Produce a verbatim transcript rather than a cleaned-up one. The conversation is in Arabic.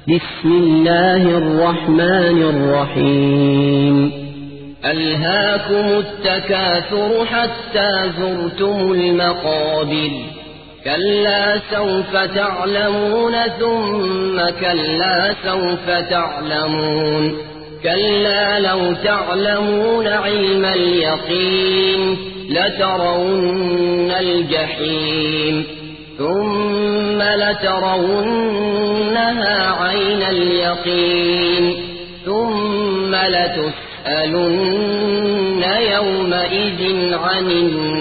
بسم الله الرحمن الرحيم ألهاكم التكاثر حتى زرتم المقابر كلا سوف تعلمون ثم كلا سوف تعلمون كلا لو تعلمون علم اليقين لترون الجحيم ثم لترونها عين اليقين ثم لتسألن يومئذ عن النعيم